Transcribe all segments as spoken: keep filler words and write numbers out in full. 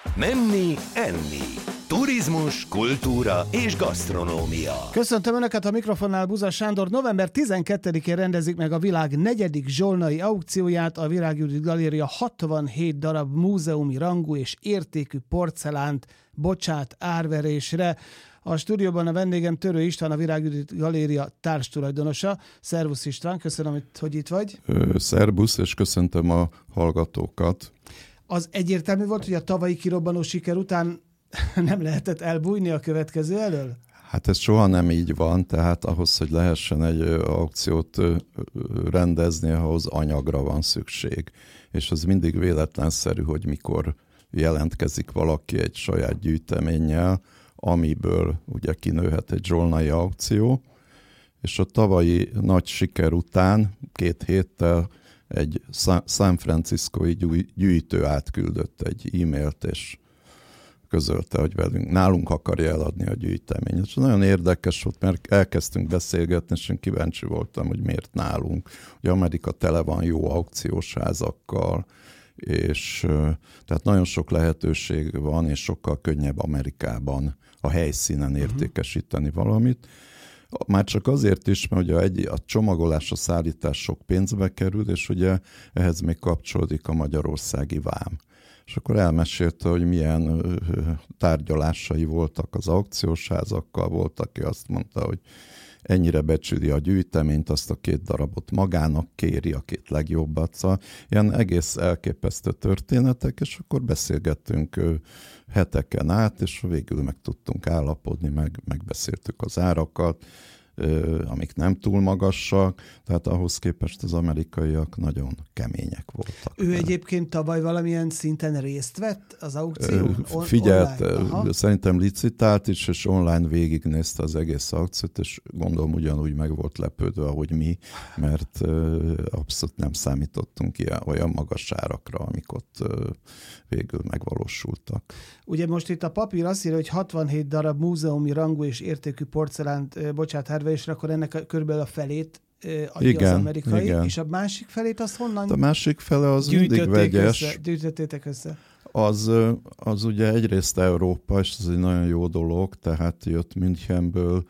Menni, enni. Turizmus, kultúra és gasztronómia. Köszöntöm Önöket, a mikrofonnál Buza Sándor. november tizenkettedikén rendezik meg a világ negyedik zsolnai aukcióját. A Virág Judit Galéria hatvanhét darab múzeumi rangú és értékű porcelánt bocsát árverésre. A stúdióban a vendégem Törő István, a Virág Judit Galéria társtulajdonosa. Szervusz István, köszönöm, hogy itt vagy. Szervusz, és köszöntöm a hallgatókat. Az egyértelmű volt, hogy a tavalyi kirobbanó siker után nem lehetett elbújni a következő elől? Hát ez soha nem így van, tehát ahhoz, hogy lehessen egy aukciót rendezni, ahhoz anyagra van szükség. És az mindig véletlenszerű, hogy mikor jelentkezik valaki egy saját gyűjteménnyel, amiből ugye kinőhet egy zsolnai aukció. És a tavalyi nagy siker után két héttel egy San Franciscói gyűjtő átküldött egy e-mailt, és közölte, hogy velünk, nálunk akarja eladni a gyűjteményt. És nagyon érdekes volt, mert elkezdtünk beszélgetni, és én kíváncsi voltam, hogy miért nálunk. Ugye Amerika tele van jó aukciós házakkal, és tehát nagyon sok lehetőség van, és sokkal könnyebb Amerikában a helyszínen értékesíteni uh-huh. valamit. Már csak azért is, mert ugye egy, a csomagolás, a szállítás sok pénzbe kerül, és ugye ehhez még kapcsolódik a magyarországi vám. És akkor elmesélte, hogy milyen tárgyalásai voltak az aukciós házakkal, volt, aki azt mondta, hogy ennyire becsüli a gyűjteményt, azt a két darabot magának kéri, a két legjobbat. Szóval ilyen egész elképesztő történetek, és akkor beszélgettünk heteken át, és végül meg tudtunk állapodni, meg, megbeszéltük az árakat, amik nem túl magasak, tehát ahhoz képest az amerikaiak nagyon kemények voltak. Ő egyébként tavaly valamilyen szinten részt vett az aukción? On- Figyelt, szerintem licitált is, és online végignézte az egész aukciót, és gondolom ugyanúgy meg volt lepődve, ahogy mi, mert abszolút nem számítottunk ilyen, olyan magas árakra, amik ott végül megvalósultak. Ugye most itt a papír azt írja, hogy hatvanhét darab múzeumi rangú és értékű porcelánt bocsát árverésre, akkor ennek körülbelül a felét adja igen, az amerikai, igen. És a másik felét azt honnan A másik fele az mindig vegyes. Össze, gyűjtöttétek össze? Az, az ugye egyrészt Európa, és ez egy nagyon jó dolog, tehát jött Münchenből,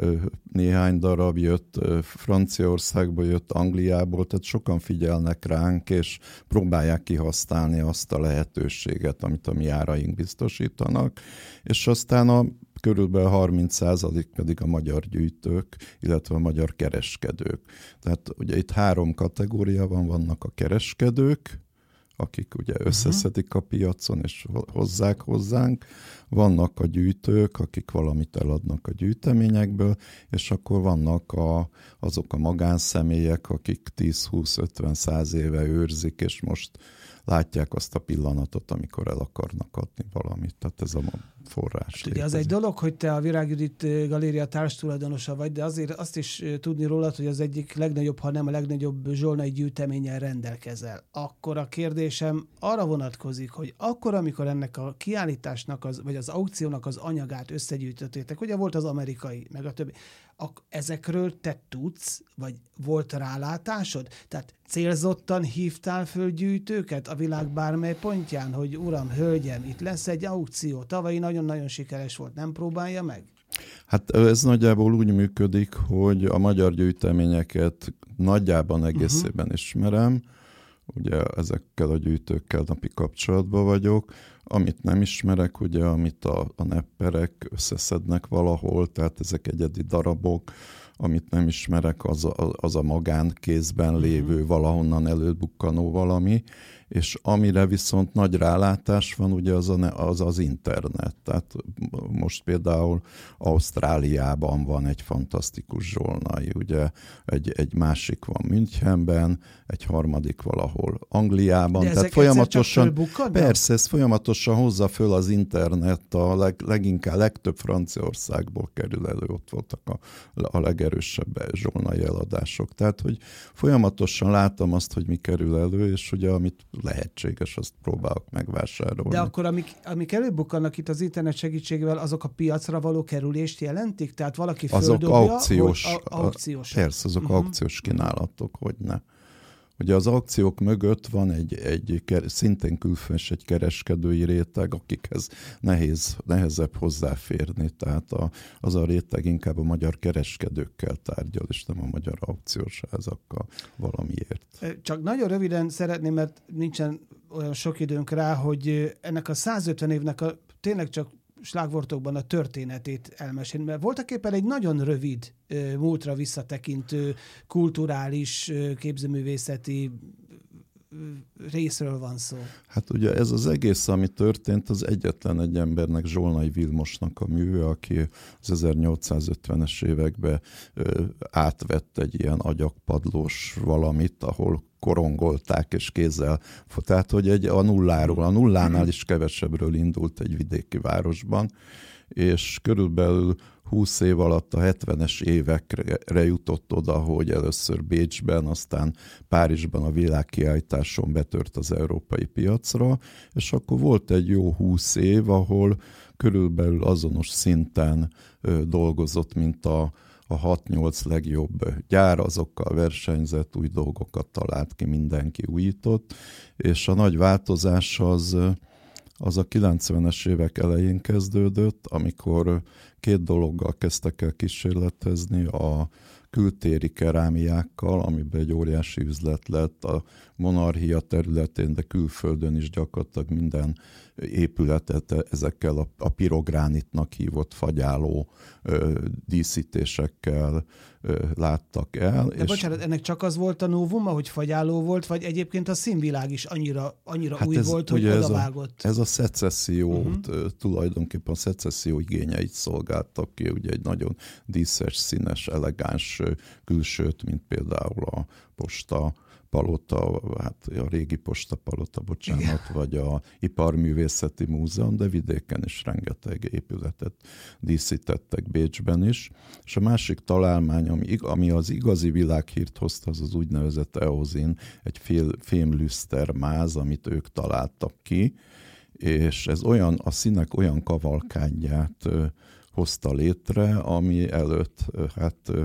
néhány darab jött Franciaországból, jött Angliából, tehát sokan figyelnek ránk, és próbálják kihasználni azt a lehetőséget, amit a mi áraink biztosítanak, és aztán a körülbelül harminc százalék pedig a magyar gyűjtők, illetve a magyar kereskedők. Tehát ugye itt három kategória van, vannak a kereskedők, akik ugye összeszedik a piacon és hozzák hozzánk. Vannak a gyűjtők, akik valamit eladnak a gyűjteményekből, és akkor vannak a, azok a magánszemélyek, akik tíz, húsz, ötven, száz éve őrzik, és most látják azt a pillanatot, amikor el akarnak adni valamit. Tehát ez a forrás. Ugye az egy dolog, hogy te a Virág Judit Galéria társtulajdonosa vagy, de azért azt is tudni rólad, hogy az egyik legnagyobb, ha nem a legnagyobb zsolnai gyűjteménnyel rendelkezel. Akkor a kérdésem arra vonatkozik, hogy akkor, amikor ennek a kiállításnak, az, vagy az aukciónak az anyagát összegyűjtöttétek, ugye volt az amerikai, meg a többi, ak- ezekről te tudsz, vagy volt rálátásod? Tehát célzottan hívtál föl gyűjtőket a világ bármely pontján, hogy uram, hölgyem, itt lesz egy aukció, tavalyi nagyon-nagyon sikeres volt, nem próbálja meg? Hát ez nagyjából úgy működik, hogy a magyar gyűjteményeket nagyjában egészében uh-huh. ismerem, ugye ezekkel a gyűjtőkkel napi kapcsolatban vagyok, amit nem ismerek, ugye, amit a, a nepperek összeszednek valahol, tehát ezek egyedi darabok, amit nem ismerek, az a, az a magánkézben lévő, valahonnan előbukkanó valami, és amire viszont nagy rálátás van, ugye az, a, az az internet. Tehát most például Ausztráliában van egy fantasztikus zsolnai, ugye egy, egy másik van Münchenben, egy harmadik valahol Angliában. De tehát folyamatosan, persze, ez folyamatosan hozza föl az internet, a leg, leginkább legtöbb Franciaországból kerül elő, ott voltak a, a legerősebb zsolnai eladások. Tehát, hogy folyamatosan látom azt, hogy mi kerül elő, és ugye amit lehetséges, azt próbálok megvásárolni. De akkor amik, amik előbukkannak itt az internet segítségével, azok a piacra való kerülést jelentik? Tehát valaki azok földobja, aukciós, hogy a, aukciós. Persze, azok uh-huh. aukciós kínálatok, hogy ne. Ugye az aukciók mögött van egy, egy szintén külföldi egy kereskedői réteg, akikhez nehéz, nehezebb hozzáférni. Tehát a, az a réteg inkább a magyar kereskedőkkel tárgyal, és nem a magyar aukciós házakkal valamiért. Csak nagyon röviden szeretném, mert nincsen olyan sok időnk rá, hogy ennek a százötven évnek a, tényleg csak slágvortokban a történetét elmesélni, mert voltak éppen egy nagyon rövid, múltra visszatekintő, kulturális, képzőművészeti részről van szó. Hát ugye ez az egész, ami történt, az egyetlen egy embernek, Zsolnay Vilmosnak a műve, aki az ezernyolcszázötvenes években ö, átvett egy ilyen agyagpadlós valamit, ahol korongolták és kézzel. Tehát, hogy egy a nulláról, a nullánál is kevesebbről indult egy vidéki városban, és körülbelül húsz év alatt a hetvenes évekre jutott oda, hogy először Bécsben, aztán Párizsban a világkiállításon betört az európai piacra, és akkor volt egy jó húsz év, ahol körülbelül azonos szinten ö, dolgozott, mint a a hat-nyolc legjobb gyár, azokkal versenyzett, új dolgokat talált ki, mindenki újított, és a nagy változás az, az a kilencvenes évek elején kezdődött, amikor két dologgal kezdtek el kísérletezni, a kültéri kerámiákkal, amiben egy óriási üzlet lett a monarchia területén, de külföldön is gyakorlatilag minden épületet ezekkel a, a pirogránitnak hívott fagyáló ö, díszítésekkel ö, láttak el. De és bocsánat, ennek csak az volt a novuma, hogy fagyáló volt, vagy egyébként a színvilág is annyira, annyira hát új ez, volt, hogy odavágott? Ez a, ez a szecessziót, uh-huh. tulajdonképpen a szecesszió igényeit szolgáltak ki, ugye egy nagyon díszes, színes, elegáns külsőt, mint például a posta palota, hát a régi postapalota, bocsánat, igen. vagy a Iparművészeti Múzeum, de vidéken is rengeteg épületet díszítettek, Bécsben is. És a másik találmány, ami, ami az igazi világhírt hozta, az az úgynevezett eozin, egy fél, fémlüsztermáz, amit ők találtak ki, és ez olyan, a színek olyan kavalkányát ö, hozta létre, ami előtt ö, hát ö,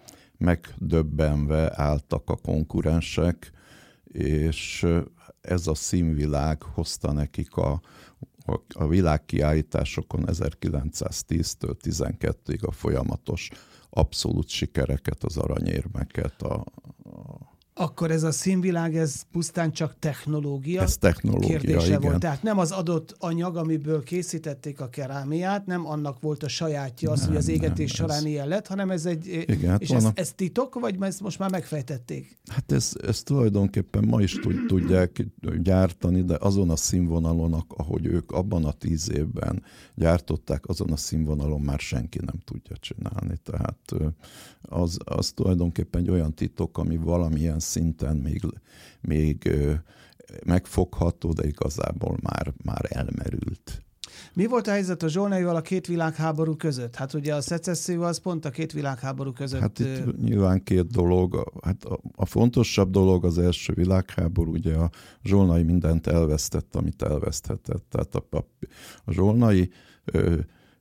megdöbbenve álltak a konkurensek, és ez a színvilág hozta nekik a, a, a világkiállításokon ezerkilencszáztíztől tizenkettőig a folyamatos abszolút sikereket, az aranyérmeket, a, a Akkor ez a színvilág, ez pusztán csak technológia, ez technológia kérdése igen. volt. Tehát nem az adott anyag, amiből készítették a kerámiát, nem annak volt a sajátja az, nem, hogy az égetés nem, során ez... ilyen lett, hanem ez egy... Igen, és ez, a... ez titok, vagy ezt most már megfejtették? Hát ez, ez tulajdonképpen ma is tudják gyártani, de azon a színvonalon, ahogy ők abban a tíz évben gyártották, azon a színvonalon már senki nem tudja csinálni. Tehát az, az tulajdonképpen egy olyan titok, ami valamilyen szinten még, még megfogható, de igazából már, már elmerült. Mi volt a helyzet a Zsolnayval a két világháború között? Hát ugye a szecesszió az pont a két világháború között... Hát itt nyilván két dolog. Hát a, a fontosabb dolog az első világháború, ugye a Zsolnay mindent elvesztett, amit elveszthetett. Tehát a, a, a Zsolnay ö,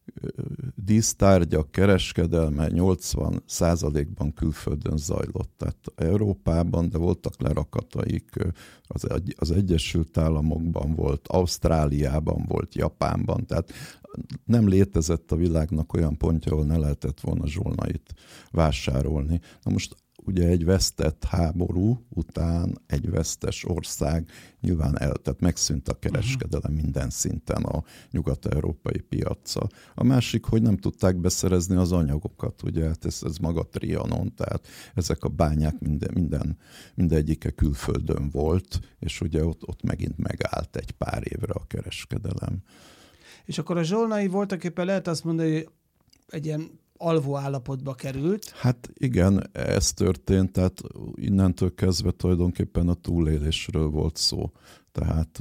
dísztárgyak kereskedelme nyolcvan százalékban külföldön zajlott. Tehát Európában, de voltak lerakataik, az, az Egyesült Államokban volt, Ausztráliában volt, Japánban, tehát nem létezett a világnak olyan pontja, ahol ne lehetett volna Zsolnayt vásárolni. Na most ugye egy vesztett háború után egy vesztes ország nyilván el, tehát megszűnt a kereskedelem uh-huh. minden szinten a nyugat-európai piaccal. A másik, hogy nem tudták beszerezni az anyagokat, ugye, hát ez, ez maga Trianon, tehát ezek a bányák minden, minden, mindegyike külföldön volt, és ugye ott, ott megint megállt egy pár évre a kereskedelem. És akkor a Zsolnay voltaképpen lehet azt mondani, hogy egy ilyen alvó állapotba került. Hát igen, ez történt, tehát innentől kezdve tulajdonképpen a túlélésről volt szó. Tehát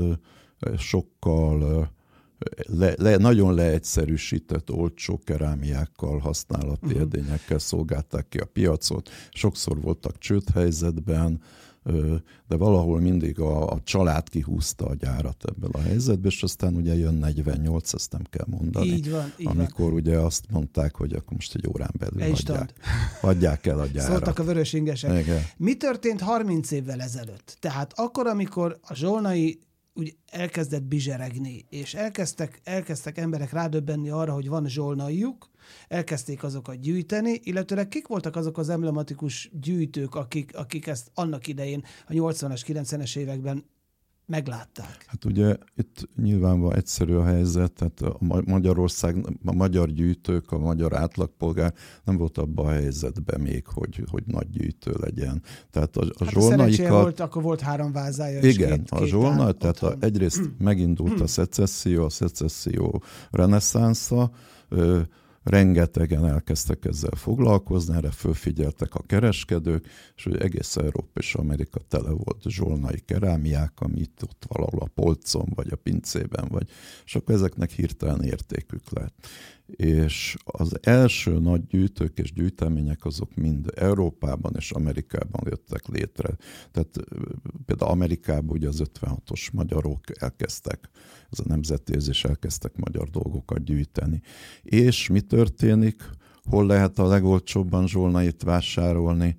sokkal le, le, nagyon leegyszerűsített, olcsó kerámiákkal, használati uh-huh. edényekkel szolgálták ki a piacot. Sokszor voltak csődhelyzetben, de valahol mindig a, a család kihúzta a gyárat ebből a helyzetből, és aztán ugye jön negyvennyolc, ezt nem kell mondani. Így van, így amikor van. ugye azt mondták, hogy akkor most egy órán belül adják, adják el a gyárat. Szóltak a vörös ingesek. Igen. Mi történt harminc évvel ezelőtt? Tehát akkor, amikor a zsolnai úgy elkezdett bizseregni, és elkezdtek, elkezdtek emberek rádöbbenni arra, hogy van zsolnaijuk, elkezdték azokat gyűjteni, illetőleg kik voltak azok az emblematikus gyűjtők, akik, akik ezt annak idején a nyolcvanas, kilencvenes években meglátták? Hát ugye itt nyilvánvalóan egyszerű a helyzet, tehát a Magyarország, a magyar gyűjtők, a magyar átlagpolgár nem volt abban a helyzetben még, hogy, hogy nagy gyűjtő legyen. Tehát a, a hát zsolnaikat... a volt, akkor volt három vázája. Igen, két, a két zsolnai, tehát a, egyrészt megindult a szecesszió, a szecesszió reneszánsza, ö, rengetegen elkezdtek ezzel foglalkozni, erre fölfigyeltek a kereskedők, és hogy egész Európa és Amerika tele volt zsolnai kerámiák, ami itt ott valahol a polcon, vagy a pincében, vagy, és akkor ezeknek hirtelen értékük lett. És az első nagy gyűjtők és gyűjtemények azok mind Európában és Amerikában jöttek létre. Tehát például Amerikában ugye az ötvenhatos magyarok elkezdtek, ez a nemzetérzés, elkezdtek magyar dolgokat gyűjteni. És mi történik? Hol lehet a legolcsóbban zsolnait vásárolni?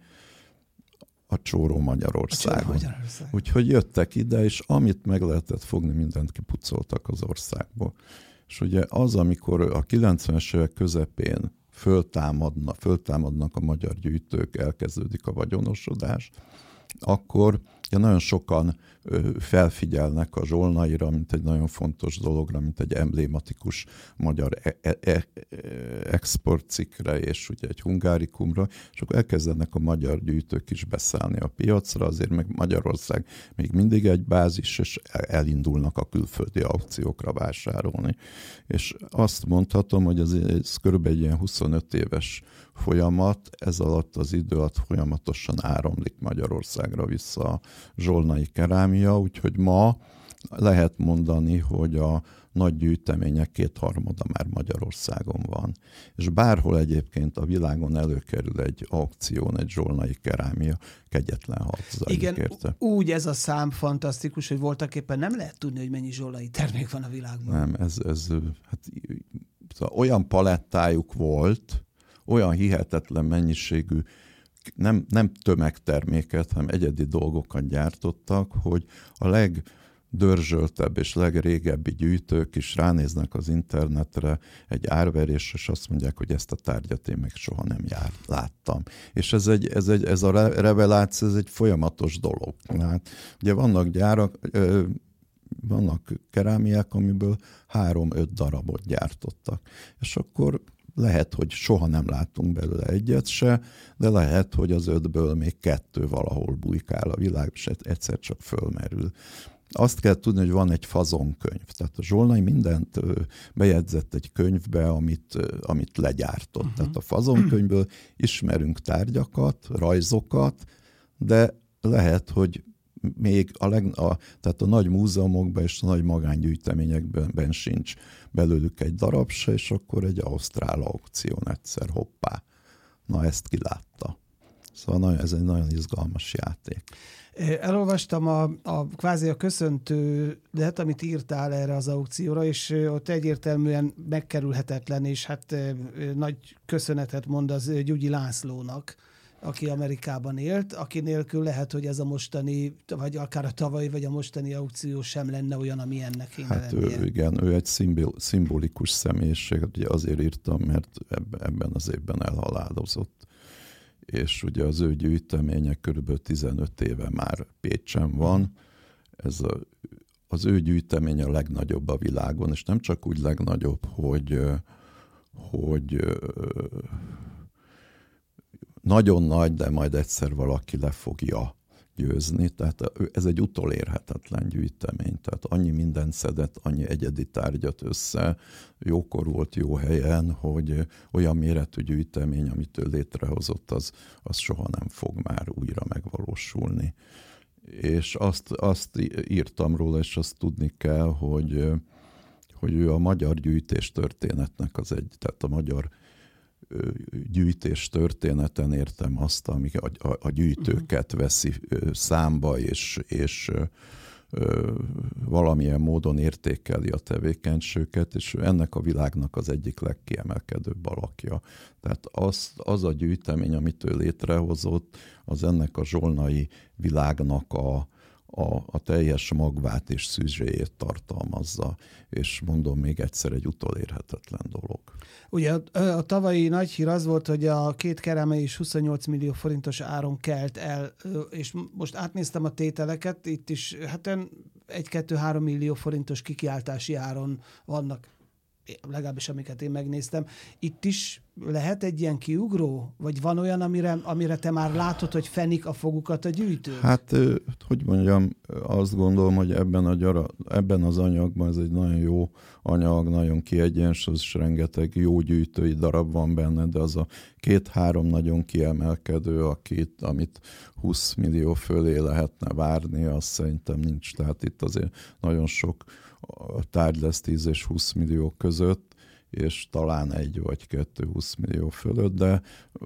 A Csóró Magyarországon. A Csóró Magyarország. Úgyhogy jöttek ide, és amit meg lehetett fogni, mindent kipucoltak az országból. És ugye az, amikor a kilencvenes évek közepén föltámadna, föltámadnak a magyar gyűjtők, elkezdődik a vagyonosodás, akkor ja, nagyon sokan ö, felfigyelnek a zsolnaira, mint egy nagyon fontos dologra, mint egy emblématikus magyar e- e- e- exportcikkre, és ugye egy hungárikumra, és akkor elkezdenek a magyar gyűjtők is beszállni a piacra, azért meg Magyarország még mindig egy bázis, és elindulnak a külföldi aukciókra vásárolni. És azt mondhatom, hogy ez, ez körülbelül egy ilyen huszonöt éves folyamat, ez alatt az idő alatt folyamatosan áramlik Magyarországra vissza a zsolnai kerámia, úgyhogy ma lehet mondani, hogy a nagy gyűjtemények kétharmada már Magyarországon van. És bárhol egyébként a világon előkerül egy aukción, egy zsolnai kerámia, kegyetlen harc zajlik érte. Igen, úgy ez a szám fantasztikus, hogy voltaképpen nem lehet tudni, hogy mennyi zsolnai termék van a világban. Nem, ez, ez hát, olyan palettájuk volt, olyan hihetetlen mennyiségű, nem, nem tömegterméket, hanem egyedi dolgokat gyártottak, hogy a legdörzsöltebb és legrégebbi gyűjtők is ránéznek az internetre egy árverésre, és azt mondják, hogy ezt a tárgyat én még soha nem járt, láttam. És ez, egy, ez, egy, ez a reveláció, ez egy folyamatos dolog. Hát, ugye vannak gyárak, vannak kerámiák, amiből három-öt darabot gyártottak. És akkor lehet, hogy soha nem látunk belőle egyet se, de lehet, hogy az ötből még kettő valahol bujkál a világ, és egyszer csak fölmerül. Azt kell tudni, hogy van egy fazonkönyv. Tehát a zsolnai mindent bejegyzett egy könyvbe, amit, amit legyártott. Uh-huh. Tehát a fazonkönyvből ismerünk tárgyakat, rajzokat, de lehet, hogy még a, leg, a, tehát a nagy múzeumokban és a nagy magángyűjteményekben sincs belőlük egy darab se, és akkor egy ausztrál aukción egyszer, hoppá. Na, ezt kilátta. Szóval nagyon, ez egy nagyon izgalmas játék. Elolvastam a, a kvázi a köszöntődet, amit írtál erre az aukcióra, és ott egyértelműen megkerülhetetlen, és hát nagy köszönetet mond az Gyugyi Lászlónak, aki Amerikában élt, aki nélkül lehet, hogy ez a mostani, vagy akár a tavalyi, vagy a mostani aukció sem lenne olyan, ami ennek kéne hát lennie. Ő, igen, ő egy szimbol, szimbolikus személyiség, ugye azért írtam, mert ebben az évben elhalálozott. És ugye az ő gyűjteménye körülbelül tizenöt éve már Pécsen van. Ez a, az ő gyűjteménye a legnagyobb a világon, és nem csak úgy legnagyobb, hogy, hogy nagyon nagy, de majd egyszer valaki le fogja győzni. Tehát ez egy utolérhetetlen gyűjtemény. Tehát annyi mindent szedett, annyi egyedi tárgyat össze, jókor volt, jó helyen, hogy olyan méretű gyűjtemény, amit ő létrehozott, az, az soha nem fog már újra megvalósulni. És azt, azt írtam róla, és azt tudni kell, hogy, hogy ő a magyar gyűjtés történetnek az egy, tehát a magyar gyűjtés történeten értem azt, ami a, a, a gyűjtőket veszi számba, és, és valamilyen módon értékeli a tevékenységüket, és ennek a világnak az egyik legkiemelkedőbb alakja. Tehát az, az a gyűjtemény, amit ő létrehozott, az ennek a zsolnai világnak a, a, a teljes magvát és szűzséjét tartalmazza, és mondom még egyszer, egy utolérhetetlen dolog. Ugye a, a tavalyi nagy hír az volt, hogy a két kereme is huszonnyolc millió forintos áron kelt el, és most átnéztem a tételeket, itt is hát egy-kettő-három millió forintos kikiáltási áron vannak, legalábbis amiket én megnéztem. Itt is lehet egy ilyen kiugró? Vagy van olyan, amire, amire te már látod, hogy fenik a fogukat a gyűjtők? Hát, hogy mondjam, azt gondolom, hogy ebben, a gyara, ebben az anyagban ez egy nagyon jó anyag, nagyon kiegyensúlyozott, és rengeteg jó gyűjtői darab van benne, de az a két-három nagyon kiemelkedő, akit, amit húsz millió fölé lehetne várni, azt szerintem nincs. Tehát itt azért nagyon sok tárgy lesz tíz és húsz millió között, és talán egy vagy kettő húsz millió fölött, de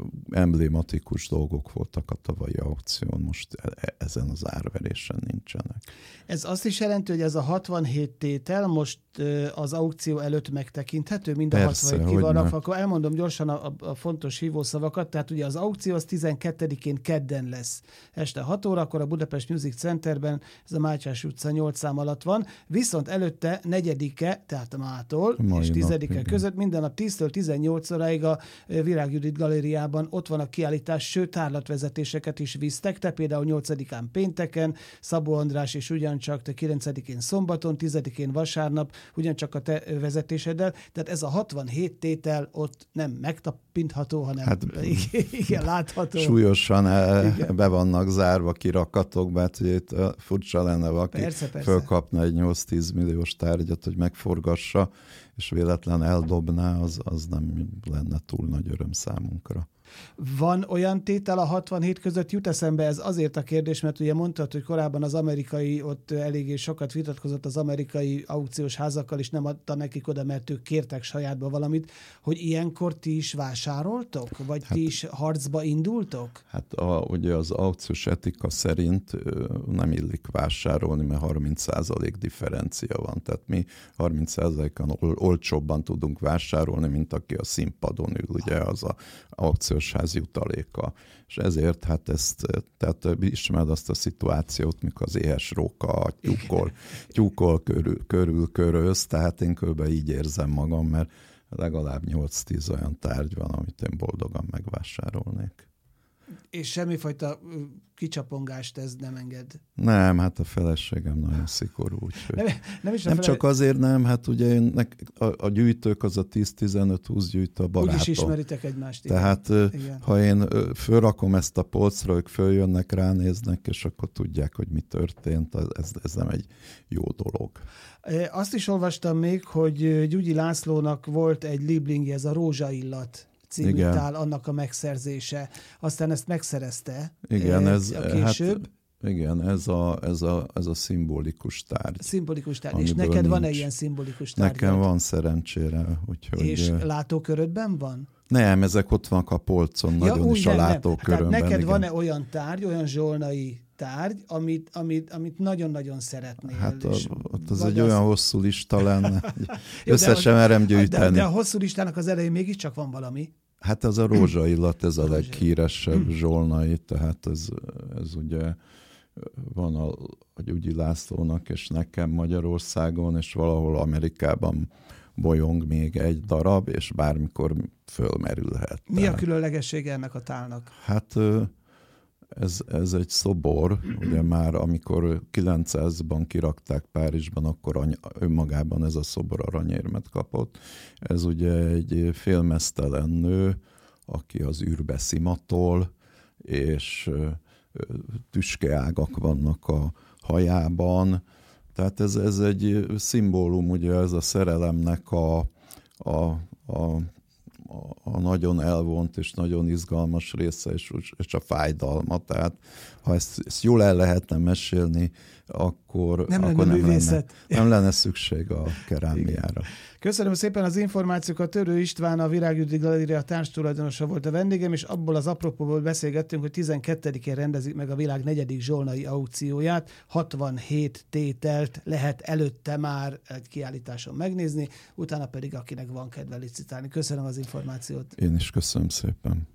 emblématikus dolgok voltak a tavalyi aukción, most ezen az árverésen nincsenek. Ez azt is jelenti, hogy ez a hatvanhét tétel most az aukció előtt megtekinthető, mind a Persze, hatvanhét ki van hogy akkor elmondom gyorsan a, a fontos hívószavakat, tehát ugye az aukció az tizenkettedikén kedden lesz. Este hat órakor a Budapest Music Centerben, ez a Mátyás utca nyolc szám alatt van, viszont előtte negyedike, tehát mától Mai és tizedike nap, között minden nap tíztől tizennyolc óráig a Virág Judit galériában ott van a kiállítás, sőt tárlatvezetéseket is visztek, te például nyolcadikán pénteken, Szabó András és ugyancsak te kilencedikén szombaton, tizedikén vasárnap, ugyancsak a te vezetéseddel, tehát ez a hatvanhét tétel ott nem megtapintható, hanem hát, igen, látható. Súlyosan el, be vannak zárva kirakatokba, hát ugye itt furcsa lenne, valaki persze, persze. fölkapna egy nyolc-tíz milliós tárgyat, hogy megforgassa, és véletlen eldobná, az, az nem lenne túl nagy öröm számunkra. Van olyan tétel a hatvanhét között, jut eszembe ez azért a kérdés, mert ugye mondtad, hogy korábban az amerikai, ott eléggé sokat vitatkozott az amerikai aukciós házakkal, és nem adta nekik oda, mert ők kértek sajátba valamit, hogy ilyenkor ti is vásároltok? Vagy hát, ti is harcba indultok? Hát a, ugye az aukciós etika szerint nem illik vásárolni, mert harminc százalék differencia van. Tehát mi harminc százalékon ol, olcsóbban tudunk vásárolni, mint aki a színpadon ül, ugye az a aukciós ház jutaléka. És ezért hát ezt, tehát ismered azt a szituációt, mikor az éhes róka tyúkol, tyúkol körül, körül köröz, tehát én körülbelül így érzem magam, mert legalább nyolc-tíz olyan tárgy van, amit én boldogan megvásárolnék. És semmifajta kicsapongást ez nem enged? Nem, hát a feleségem nagyon szigorú. Úgyhogy nem, nem, is nem fele... csak azért nem, hát ugye én, a, a gyűjtők az a tíz-tizenöt-húsz gyűjtő a barátom. Úgyis ismeritek egymást. Tehát igen. Ha én fölrakom ezt a polcra, ők följönnek, ránéznek, és akkor tudják, hogy mi történt, ez, ez nem egy jó dolog. Azt is olvastam még, hogy Gyugyi Lászlónak volt egy Lieblingje, ez a rózsaillat című igen. tál, annak a megszerzése. Aztán ezt megszerezte igen, ez, a később. Hát, igen, ez a, ez, a, ez a szimbolikus tárgy. Szimbolikus tárgy. És neked nincs. Van-e ilyen szimbolikus tárgy? Nekem van szerencsére. Úgyhogy... És látókörödben van? Nem, ezek ott vannak a polcon, ja, nagyon is a látókörömben. Tehát neked igen. van-e olyan tárgy, olyan zsolnai tárgy, amit, amit, amit nagyon-nagyon szeretnél? Hát a, ott az egy az... olyan hosszú lista lenne, össze sem az... merem gyűjteni. De, de a hosszú listának az elején mégiscsak van valami. Hát ez a rózsaillat, ez a leghíresebb zsolnai, tehát ez, ez ugye van a, a Gyugyi Lászlónak és nekem Magyarországon, és valahol Amerikában bolyong még egy darab, és bármikor fölmerülhet. Mi a különlegessége ennek a tálnak? Hát ez, ez egy szobor, ugye már amikor kilencszázban kirakták Párizsban, akkor any, önmagában ez a szobor aranyérmet kapott. Ez ugye egy félmeztelen nő, aki az űrbe szimatol, és tüskeágak vannak a hajában. Tehát ez, ez egy szimbólum, ugye ez a szerelemnek a, a, a, a nagyon elvont és nagyon izgalmas része, és, és a fájdalma. Tehát ha ezt, ezt jól el lehetne mesélni, ak, akkor nem akkor lenne nem, művészet. lenne, nem lenne szükség a kerámiára. Köszönöm szépen az információkat. Törő István, a Virágüdi Galéria társtulajdonosa volt a vendégem, és abból az apropóból beszélgettünk, hogy tizenkettedikén rendezik meg a világ negyedik zsolnai aukcióját. hatvanhét tételt lehet előtte már egy kiállításon megnézni, utána pedig akinek van kedve licitálni. Köszönöm az információt. Én is köszönöm szépen.